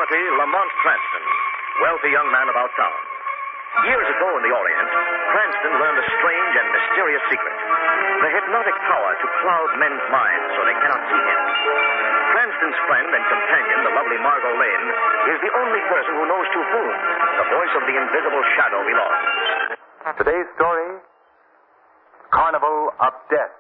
personality, Lamont Cranston, wealthy young man about town. Years ago in the Orient, Cranston learned a strange and mysterious secret. The hypnotic power to cloud men's minds so they cannot see him. Cranston's friend and companion, the lovely Margot Lane, is the only person who knows to whom the voice of the invisible shadow belongs. Today's story, Carnival of Death.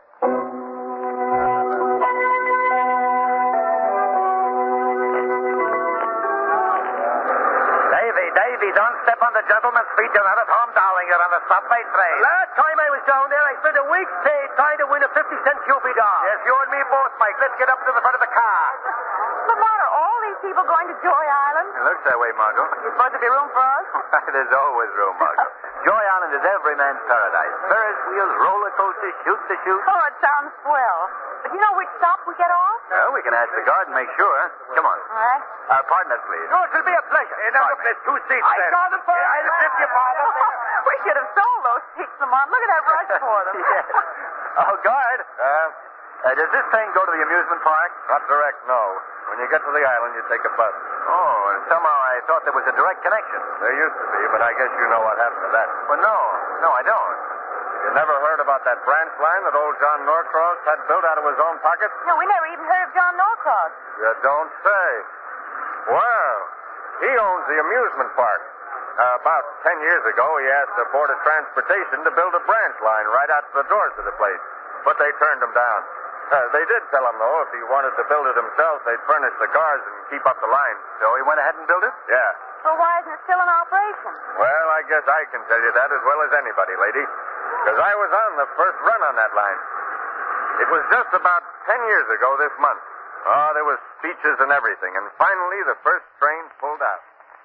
Davy, don't step on the gentleman's feet. You're not at home, darling. You're on the subway train. Last time I was down there, I spent a week's pay trying to win a 50-cent Cupid doll. Yes, you and me both, Mike. Let's get up to the front of the car. Lamont, are all these people going to Joy Island? It looks that way, Margot. There's supposed to be room for us? There's always room, Margot. Joy Island is every man's paradise. Ferris wheels, roller coasters, shoot the chute. Oh, it sounds swell. But you know which stop we get off? Well, we can ask the guard and make sure. Come on. All right. Pardon us, please. No, it'll be a pleasure. Hey, now, look, there's 2 seats there. saw them first. I'll tip you, Father. We should have sold those seats, Lamont. Look at that rush for them. Yes. Oh, guard. Does this train go to the amusement park? Not direct, no. When you get to the island, you take a bus. Oh, and somehow I thought there was a direct connection. There used to be, but I guess you know what happened to that. Well, no, I don't. You never heard about that branch line that old John Norcross had built out of his own pocket? No, we never even heard of John Norcross. You don't say. Well, he owns the amusement park. About 10 years ago, he asked the Board of Transportation to build a branch line right out to the doors of the place, but they turned him down. They did tell him, though, if he wanted to build it himself, they'd furnish the cars and keep up the line. So he went ahead and built it? Yeah. Well, why isn't it still in operation? Well, I guess I can tell you that as well as anybody, lady, because I was on the first run on that line. It was just about 10 years ago this month. Oh, there was speeches and everything, and finally the first train pulled out.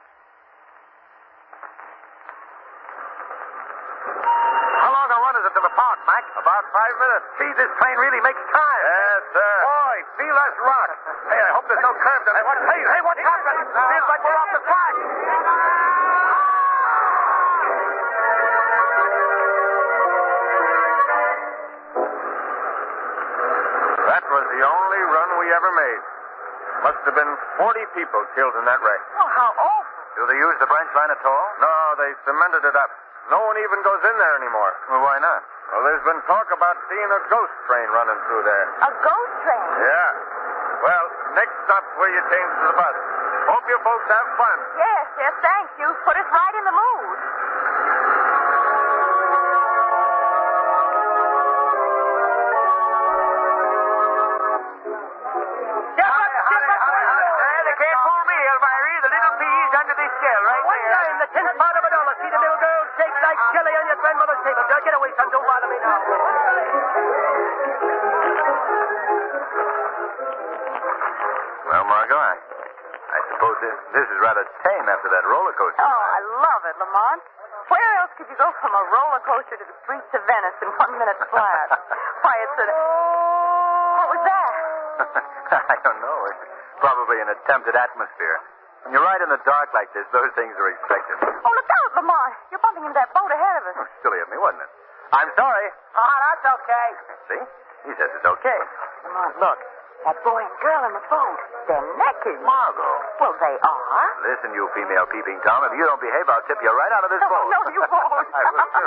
How long a run is it to the park, Mike? About 5 minutes. Gee, this train really makes time. Yes, sir. Boy, feel us rock. Hey, I hope there's no curves on it. Hey, what's happening? Feels like we're off the track. That was the only run we ever made. Must have been 40 people killed in that wreck. Oh, how awful. Do they use the branch line at all? No, they cemented it up. No one even goes in there anymore. Well, why not? Well, there's been talk about seeing a ghost train running through there. A ghost train? Yeah. Well, next stop's where you change to the bus. Hope you folks have fun. Yes, thank you. Put us right in the mood. They can't fool me, Elvira. The little peas under this shell right One there. time, the 10th part of a dollar. See the little girl shake like jelly on your grandmother's table. Now, get away, son. Don't bother me now. Well, Margot, I suppose this is rather tame after that roller coaster. Oh, I love it, Lamont. Where else could you go from a roller coaster to the streets of Venice in 1 minute flat? Why, it's a... What was that? I don't know. It's probably an attempted atmosphere. When you ride in the dark like this, those things are expected. Oh, look out, Lamont. You're bumping into that boat ahead of us. Oh, silly of me, wasn't it? I'm sorry. Oh, that's okay. See? He says it's okay. Lamont, look. That boy and girl in the boat. They're naked. Margot. Well, they are. Listen, you female peeping Tom. If you don't behave, I'll tip you right out of this boat. No, you won't. I will, too.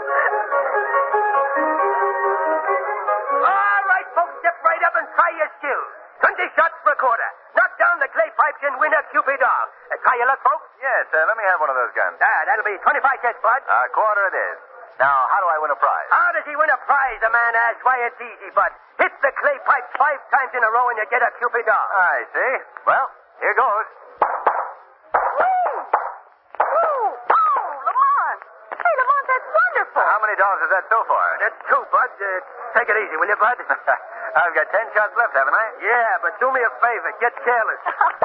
All right, folks, step right up and try your skills. 20 shots per quarter. Knock down the clay pipes and win a Cupid doll. Try your luck, folks. Yes, let me have one of those guns. That'll be 25 cents, Bud. A quarter it is. Now, how do I win a prize? How does he win a prize, the man asks? Why, it's easy, Bud. Hit the clay pipes 5 times in a row and you get a Cupid doll. I see. Well, here goes. Oh, Lamont. Hey, Lamont, that's wonderful. How many dollars is that so far? That's 2, Bud. Take it easy, will you, Bud? I've got 10 shots left, haven't I? Yeah, but do me a favor. Get careless.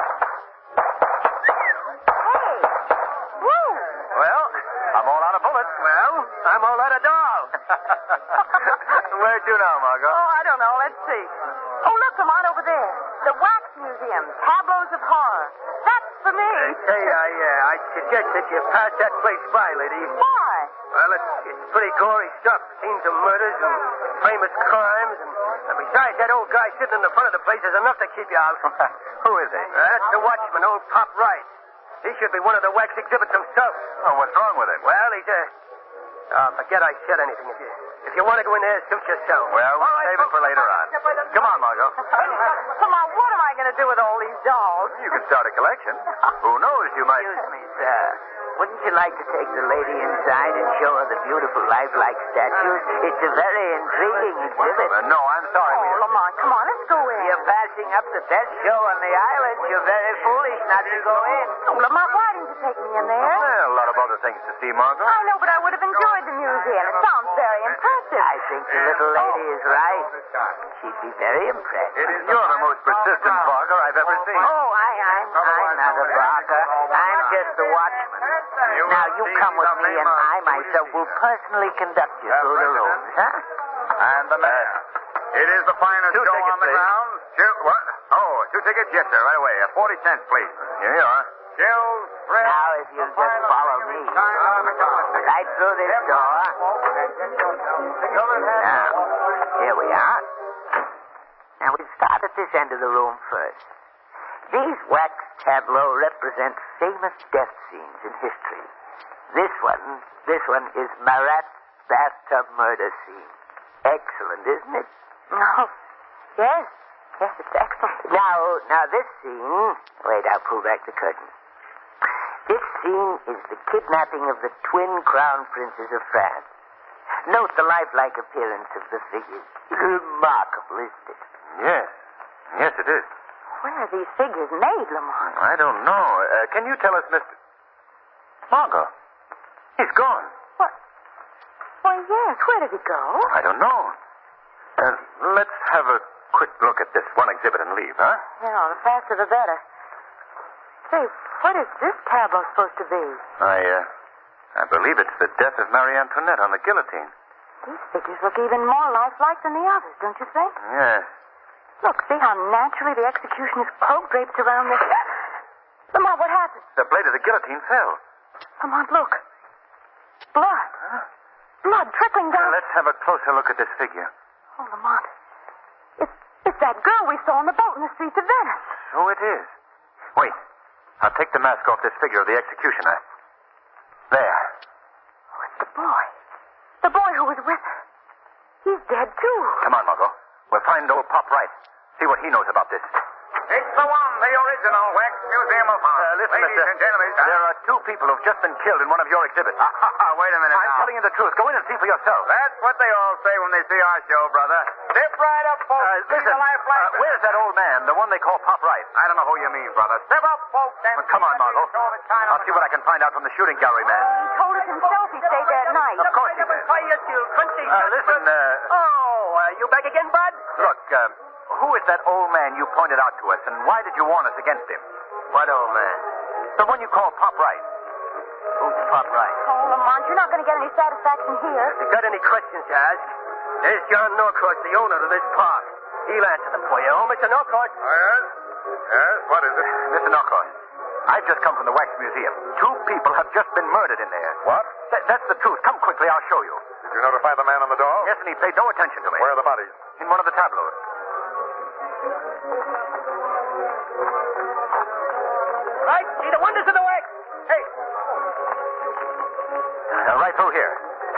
Hey. Woo. Well, I'm all out of bullets. Well, I'm all out of doll. Where to now, Margot? Oh, I don't know. Let's see. Oh, look, Lamont, over there. The Wax Museum. Tableaus of Horror. That's for me. Hey, I suggest that you pass that place by, lady. Why? Well, it's pretty gory stuff. Scenes of murders and famous crimes. And besides, that old guy sitting in the front of the place is enough to keep you out. Who is he? That's the watchman, old Pop Wright. He should be one of the wax exhibits himself. Oh, what's wrong with him? Well, he's forget I said anything. If you want to go in there, suit yourself. Well, we'll save it for later on. Come on, Margot. Come on, what am I going to do with all these dolls? You can start a collection. Who knows, you might... Excuse me, sir. Wouldn't you like to take the lady inside and show her the beautiful lifelike statues? It's a very intriguing exhibit. No, I'm sorry. Oh, Lamont, come on, let's go in. You're passing up the best show on the island. You're very foolish not to go in. Oh, Lamont, why didn't you take me in there? Well, a lot of other things to see, Margot. I know, but I would have enjoyed the museum. It sounds very impressive. I think the little lady is right. She'd be very impressed. You're the most persistent barker I've ever seen. Oh, I'm not a barker. I'm just the watchman. Now, you come with me, and I myself will personally conduct you through the rooms, huh? And the mayor. It is the finest Two show tickets, on the please. grounds. What? Oh, 2 tickets? Yes, sir. Right away. 40 cents, please. Here you are. Now, if you'll just follow me. Right through this door. Now, here we are. Now, we'll start at this end of the room first. These wax tableaux represent famous death scenes in history. This one is Marat's bathtub murder scene. Excellent, isn't it? No. Yes, it's excellent. Now this scene... Wait, I'll pull back the curtain. This scene is the kidnapping of the twin crown princes of France. Note the lifelike appearance of the figures. Remarkable, isn't it? Yes. Yes, it is. Where are these figures made, Lamont? I don't know. Can you tell us, Mr... Margot. He's gone. What? Why, yes. Where did he go? I don't know. Let's have a quick look at this one exhibit and leave, huh? Yeah, the faster the better. Say, what is this tableau supposed to be? I believe it's the death of Marie Antoinette on the guillotine. These figures look even more lifelike than the others, don't you think? Yes. Look, see how naturally the executioner's cloak drapes around this... Lamont, what happened? The blade of the guillotine fell. Lamont, look. Blood. Huh? Blood trickling down... Let's have a closer look at this figure. Oh, Lamont. It's that girl we saw on the boat in the streets of Venice. So it is. Wait. I'll take the mask off this figure of the executioner. There. Oh, it's the boy. The boy who was with her. He's dead, too. Come on, Margot. We'll find old Pop Wright. See what he knows about this. It's the one, the original Wax Museum of Art. Listen, Ladies mister. and gentlemen. There are 2 people who've just been killed in one of your exhibits. Wait a minute I'm now. telling you the truth. Go in and see for yourself. That's what they all say when they see our show, brother. Step right up, folks. Listen, where's that old man, the one they call Pop Wright? I don't know who you mean, brother. Step up, folks. And Come on, Margot. I'll see what I can find out from the shooting gallery man. He told us himself he stayed there at night. Of course he did. Listen, You back again, Bud? look, who is that old man you pointed out to us, and why did you warn us against him? What old man? The one you call Pop Wright. Who's Pop Wright? Oh, Lamont, you're not going to get any satisfaction here. If you got any questions to ask, there's John Norcross, the owner of this park. He'll answer them for you. Oh, Mr. Norcross? Yes? Yes? What is it? Mr. Norcross, I've just come from the Wax Museum. 2 people have just been murdered in there. What? That's the truth. Come quickly, I'll show you. Did you notify the man on the door? Yes, and he paid no attention to me. Where are the bodies? In one of the tableaus. Right, see the wonders of the wax. Hey. Right through here.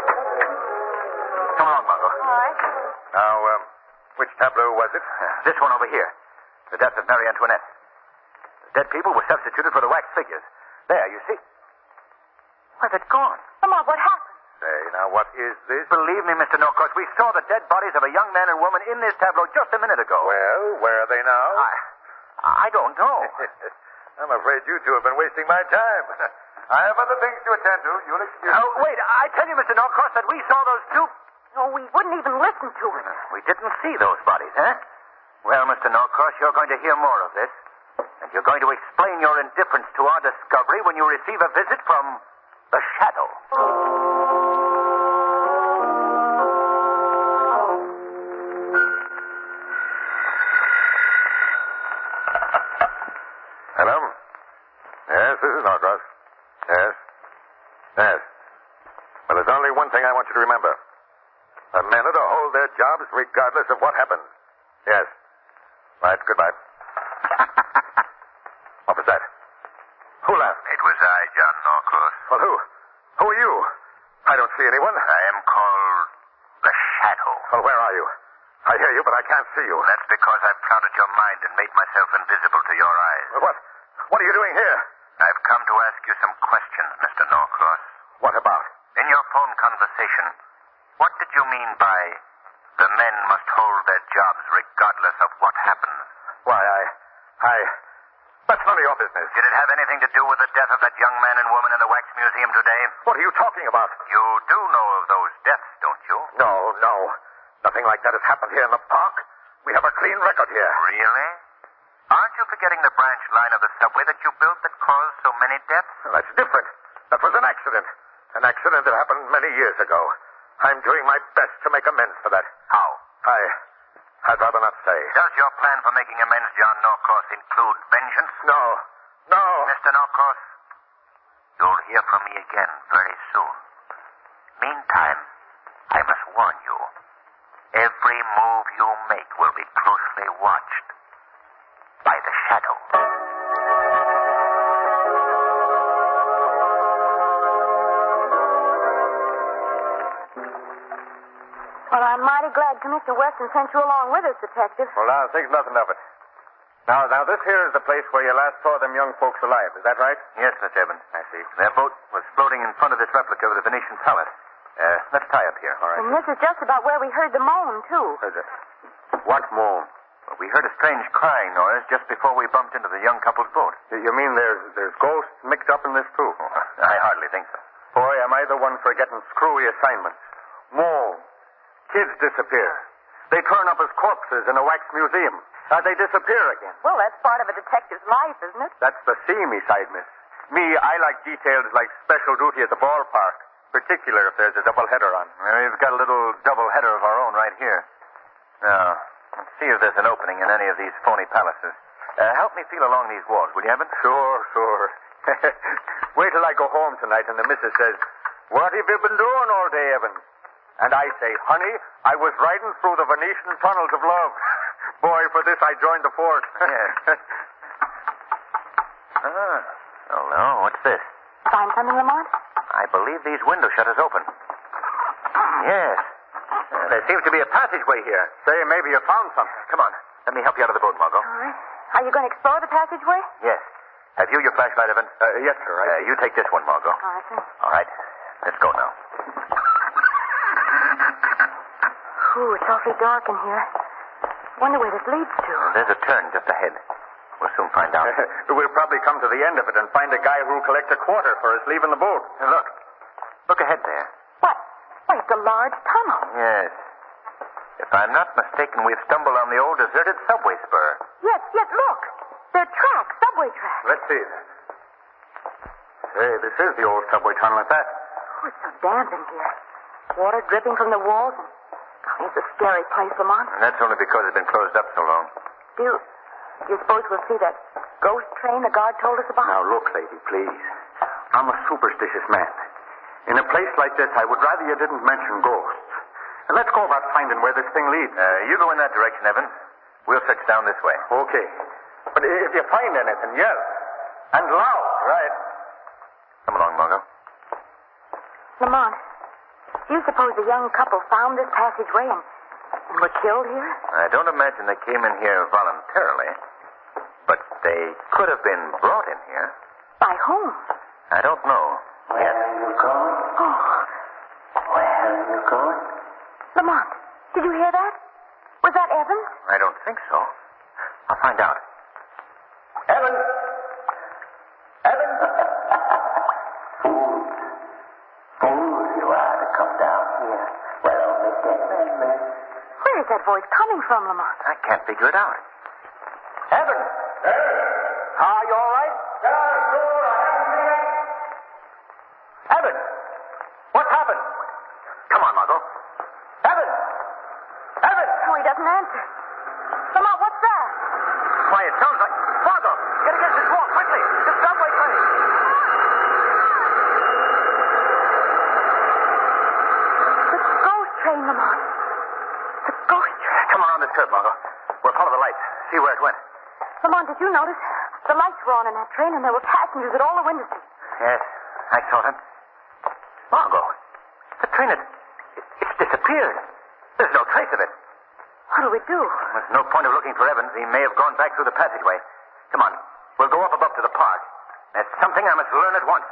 Come along, Margot. All right. Now, which tableau was it? This one over here. The death of Marie Antoinette. The dead people were substituted for the wax figures. There, you see. Why, they're gone. Lamont, what happened? Say, now, what is this? Believe me, Mr. Norcross, we saw the dead bodies of a young man and woman in this tableau just a minute ago. Well, where are they now? I don't know. I'm afraid you 2 have been wasting my time. I have other things to attend to. You'll excuse me. Wait, I tell you, Mr. Norcross, that we saw those 2... Oh, we wouldn't even listen to it. We didn't see those bodies, huh? Well, Mr. Norcross, you're going to hear more of this. And you're going to explain your indifference to our discovery when you receive a visit from the Shadow. Hello? Yes, this is Norcross. Yes? Yes. Well, there's only one thing I want you to remember. The men are to hold their jobs regardless of what happens. Yes. Right, goodbye. What was that? Who laughed? It was I, John Norcross. Well, who? Who are you? I don't see anyone. I am called the Shadow. Well, where are you? I hear you, but I can't see you. That's because I've clouded your mind and made myself invisible to your eyes. Well, what are you doing here? I've come to ask you some questions, Mr. Norcross. What about? In your phone conversation, what did you mean by the men must hold their jobs regardless of what happens? Why, That's none of your business. Did it have anything to do with the death of that young man and woman in the Wax Museum today? What are you talking about? You do know of those deaths, don't you? No. Nothing like that has happened here in the park. We have a clean record here. Really? Aren't you forgetting the branch line of the subway that you built that caused so many deaths? Well, that's different. That was an accident. An accident that happened many years ago. I'm doing my best to make amends for that. How? I'd rather not say. Does your plan for making amends, John Norcross, include vengeance? No. Mr. Norcross, you'll hear from me again very soon. Meantime, I must warn you. Every move you make will be closely watched by the Shadow. Well, I'm mighty glad Commissioner Weston sent you along with us, Detective. Well, now, think nothing of it. Now, this here is the place where you last saw them young folks alive. Is that right? Yes, Miss Evans. I see. Their boat was floating in front of this replica of the Venetian palace. Let's tie up here. All right. And this is just about where we heard the moan, too. What moan? Well, we heard a strange crying noise just before we bumped into the young couple's boat. You mean there's ghosts mixed up in this, too? I hardly think so. Boy, am I the one for getting screwy assignments. Moan. Kids disappear. They turn up as corpses in a wax museum. They disappear again. Well, that's part of a detective's life, isn't it? That's the seamy side, miss. Me, I like details like special duty at the ballpark. Particular if there's a doubleheader on. Well, we've got a little doubleheader of our own right here. Now, let's see if there's an opening in any of these phony palaces. Help me feel along these walls, will you, Evans? Sure. Wait till I go home tonight and the missus says, "What have you been doing all day, Evans?" And I say, "Honey, I was riding through the Venetian tunnels of love." Boy, for this I joined the force. Yes. Oh, no. What's this? Find something, Lamont? I believe these window shutters open. Yes. There seems to be a passageway here. Say, maybe you found something. Come on. Let me help you out of the boat, Margot. All right. Are you going to explore the passageway? Yes. Have you your flashlight, Evans? Yes, sir. You take this one, Margot. All right, sir. All right. Let's go now. Ooh, it's awfully dark in here. Wonder where this leads to. There's a turn just ahead. We'll soon find out. We'll probably come to the end of it and find a guy who'll collect a quarter for us leaving the boat. Look. Look ahead there. What? Why, it's a large tunnel. Yes. If I'm not mistaken, we've stumbled on the old deserted subway spur. Yes, look. They're tracks, subway tracks. Let's see. Say, this is the old subway tunnel at that. Oh, it's so damp in here. Water dripping from the walls. Oh, it's a scary place, Lamont. And that's only because it's been closed up so long. Do you suppose we'll see that ghost train the guard told us about? Now, look, lady, please. I'm a superstitious man. In a place like this, I would rather you didn't mention ghosts. And let's go about finding where this thing leads. You go in that direction, Evans. We'll search down this way. Okay. But if you find anything, yell. And loud. Right. Come along, Margot. Lamont, do you suppose the young couple found this passageway and were killed here? I don't imagine they came in here voluntarily. But they could have been brought in here. By whom? I don't know. Where are you going? Oh, Where are you going? Lamont, did you hear that? Was that Evans? I don't think so. I'll find out. Evans! Evans! Fools you are to come down here. Well, Mr. Edmund. Where is that voice coming from, Lamont? I can't figure it out. Evans! Are you all right? Evans! What's happened? Come on, Margot. Evans! Evans! Oh, he doesn't answer. Lamont, what's that? Why, it sounds like... Margot! Get against this wall, quickly! The subway train! The ghost train, Lamont. Come around this curve, Margot. We'll follow the lights. See where it went. Lamont, did you notice? The lights were on in that train, and there were passengers at all the windows. Yes, I saw them. Margot, the train it's disappeared. There's no trace of it. What do we do? There's no point of looking for Evans. He may have gone back through the passageway. Come on. We'll go up above to the park. There's something I must learn at once.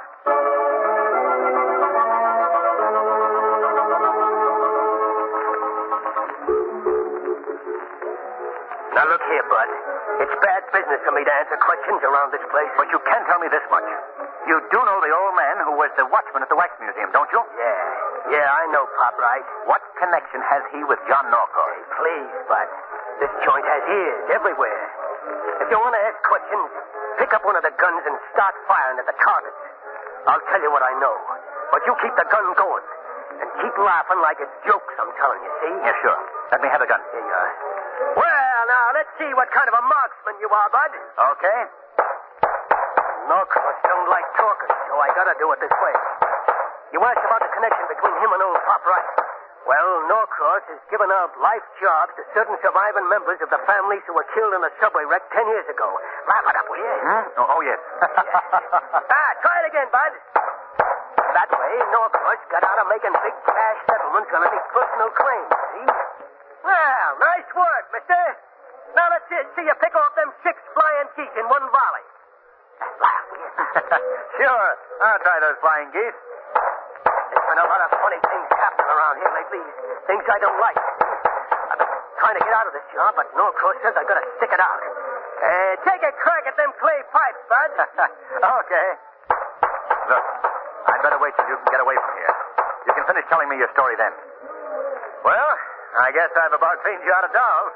Now, look here, Bud. It's bad business for me to answer questions around this place. But you can tell me this much. You do know the old man who was the watchman at the Wax Museum, don't you? Yeah, I know, Pop, right? What connection has he with John Norcross? Hey, please, Bud. This joint has ears everywhere. If you want to ask questions, pick up one of the guns and start firing at the targets. I'll tell you what I know. But you keep the gun going. And keep laughing like it's jokes, I'm telling you, see? Yeah, sure. Let me have the gun. Here you are. Well, now, let's see what kind of a marksman you are, Bud. Okay. Norcross don't like talking, so I gotta do it this way. You asked about the connection between him and old Pop Wright. Well, Norcross has given out life jobs to certain surviving members of the families who were killed in a subway wreck 10 years ago. Laugh it up, will you? Oh, yes. Try it again, Bud. That way, Norcross got out of making big cash settlements on any personal claims, see? Well, nice work, mister. Now let's see you pick off them 6 flying geese in one volley. Laugh, will you? Sure. I'll try those flying geese. There's been a lot of funny things happening around here lately. Things I don't like. I've been trying to get out of this job, but Norcross says I've got to stick it out. Take a crack at them clay pipes, Bud. Okay. Look, I'd better wait till you can get away from here. You can finish telling me your story then. Well, I guess I've about cleaned you out of dolls.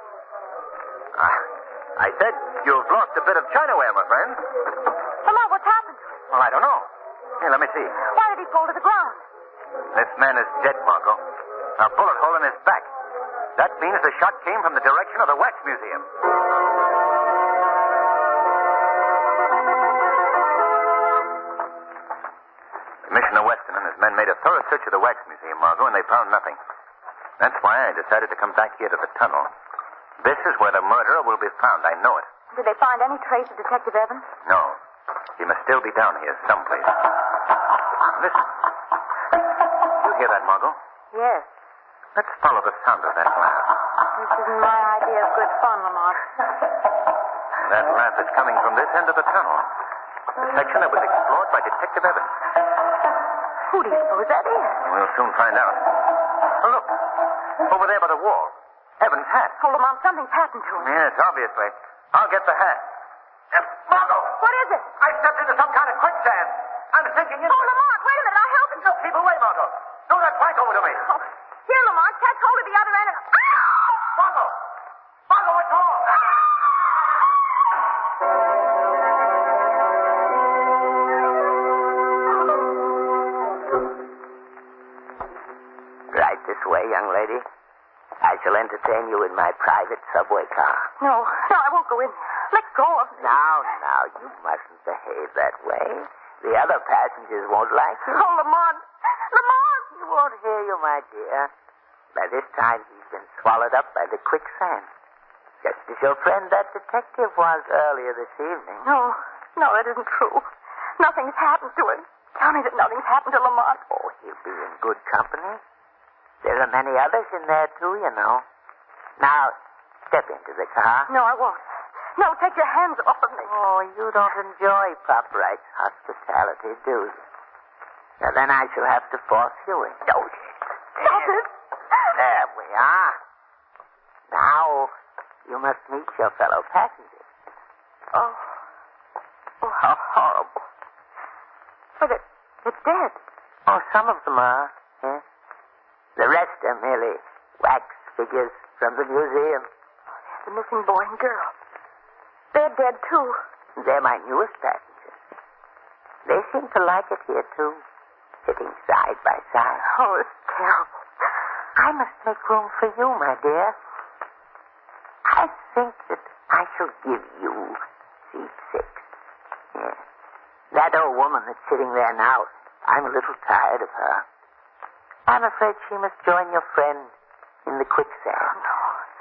I said you've lost a bit of chinaware, my friend. Lamont, what's happened? Well, I don't know. Here, let me see. Why did he fall to the ground? This man is dead, Margot. A bullet hole in his back. That means the shot came from the direction of the Wax Museum. Commissioner Weston and his men made a thorough search of the Wax Museum, Margot, and they found nothing. That's why I decided to come back here to the tunnel. This is where the murderer will be found. I know it. Did they find any trace of Detective Evans? No. He must still be down here someplace. Listen. You hear that, Margot? Yes. Let's follow the sound of that laugh. This isn't my idea of good fun, Lamont. That laugh is coming from this end of the tunnel. The section that was explored by Detective Evans. Who do you suppose that is? We'll soon find out. Oh, look. Over there by the wall. Evans' hat. Oh, Lamont, something's happened to him. Yes, obviously. I'll get the hat. Margot! What is it? I stepped into some kind of quicksand. I'm sinking in. Oh, Lamont, wait a minute. I'll help you. No, keep away, Margot. Throw that plank over to me. Oh, here, Lamont. Catch hold of the other end and... Margot! Margot, what's wrong? Right this way, young lady. I shall entertain you in my private subway car. No, I won't go in. Let go of me. Now, you mustn't behave that way. The other passengers won't like you. Oh, Lamont. Lamont! He won't hear you, my dear. By this time, he's been swallowed up by the quicksand. Just as your friend, that detective, was earlier this evening. No, that isn't true. Nothing's happened to him. Tell me that nothing's happened to Lamont. Oh, he'll be in good company. There are many others in there, too, you know. Now, step into the car. No, I won't. No, take your hands off of me. Oh, you don't enjoy Pop Wright's hospitality, do you? Now, then I shall have to force you in. Stop it. There we are. Now, you must meet your fellow passengers. Oh, how horrible. But it's dead. Oh, some of them are, yes. The rest are merely wax figures from the museum. The missing boy and girl. They're dead, too. They're my newest passengers. They seem to like it here, too. Sitting side by side. Oh, it's terrible. I must make room for you, my dear. I think that I shall give you seat 6. Yes. That old woman that's sitting there now, I'm a little tired of her. I'm afraid she must join your friend in the quicksand. Oh, no.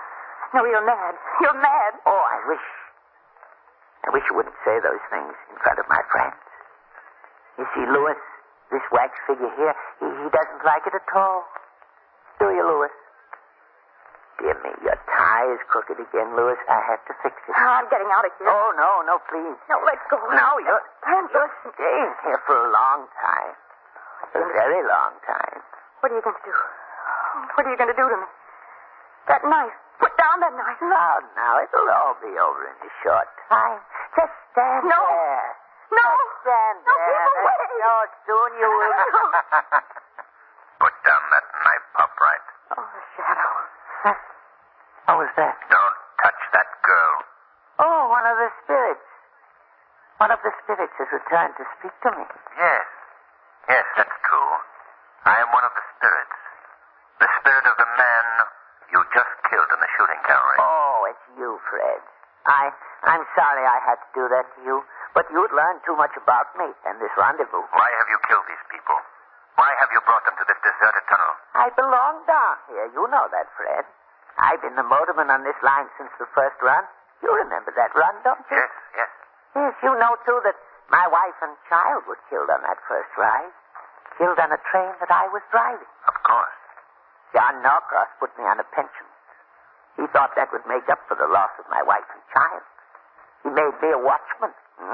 No, you're mad. You're mad. Oh, I wish you wouldn't say those things in front of my friends. You see, Louis, this wax figure here, he doesn't like it at all. Do you, Louis? Dear me, your tie is crooked again, Louis. I have to fix it. I'm getting out of here. Oh, no, please. No, let's go. No, you're staying here for a long time. A very long time. What are you going to do? What are you going to do to me? That knife. Put down that knife. Now, it'll all be over in a short time. Just stand No. there. No. Just stand No, there. keep away. No, soon you will. Put down that knife, Pop-Right. Oh, the shadow. What was that? Don't touch that girl. Oh, one of the spirits. One of the spirits has returned to speak to me. Yes. Yes, that's true. I am one of the spirits. The spirit of the man you just killed in the shooting gallery. Oh, it's you, Fred. I'm sorry I had to do that to you, but you'd learned too much about me and this rendezvous. Why have you killed these people? Why have you brought them to this deserted tunnel? I belong down here. You know that, Fred. I've been the motorman on this line since the first run. You remember that run, don't you? Yes, yes. Yes, you know, too, that my wife and child were killed on that first ride. Killed on a train that I was driving. Of course. John Norcross put me on a pension. He thought that would make up for the loss of my wife and child. He made me a watchman.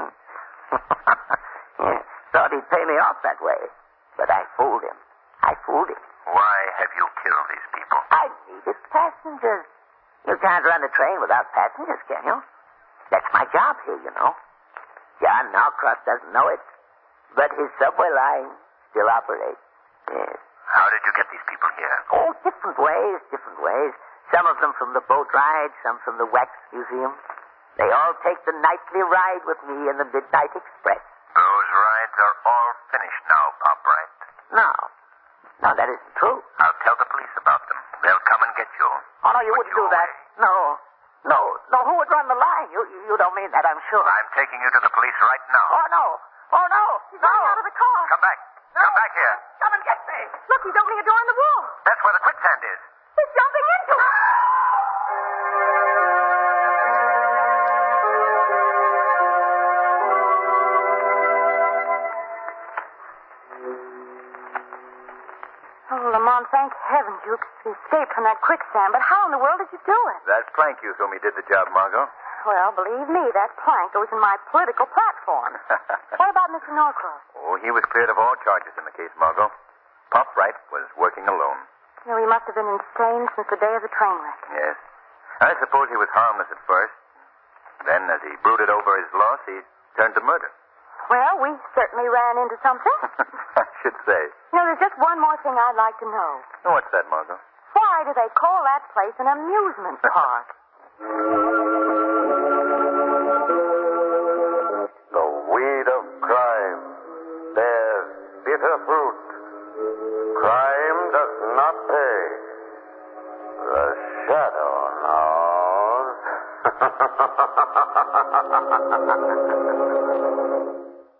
Yeah, thought he'd pay me off that way. But I fooled him. Why have you killed these people? I needed passengers. You can't run a train without passengers, can you? That's my job here, you know. John Norcross doesn't know it, but his subway line still operates. Yes. How did you get these people here? Oh, different ways. Some of them from the boat ride, some from the wax museum. They all take the nightly ride with me in the Midnight Express. Those rides are all finished now, Pop-Right. No, that isn't true. I'll tell the police about them. They'll come and get you. Oh, no, you Put wouldn't you do that. away. No, who would run the line? You don't mean that, I'm sure. I'm taking you to the police right now. Oh, no. He's running out of the car. Come back. Come back here. Come and get me. Look, he's opening a door in the wall. That's where the quicksand is. He's jumping into it. Oh, Lamont, thank heavens you escaped from that quicksand. But how in the world did you do it? That plank you threw me did the job, Margot. Well, believe me, that plank goes in my political platform. What about Mr. Norcross? Oh, he was cleared of all charges in the case, Margot. Pop-Right was working alone. You know, he must have been insane since the day of the train wreck. Yes. I suppose he was harmless at first. Then, as he brooded over his loss, he turned to murder. Well, we certainly ran into something. I should say. You know, there's just one more thing I'd like to know. What's that, Margot? Why do they call that place an amusement park? The weed of crime bears bitter fruit. Crime does not pay. The shadow knows.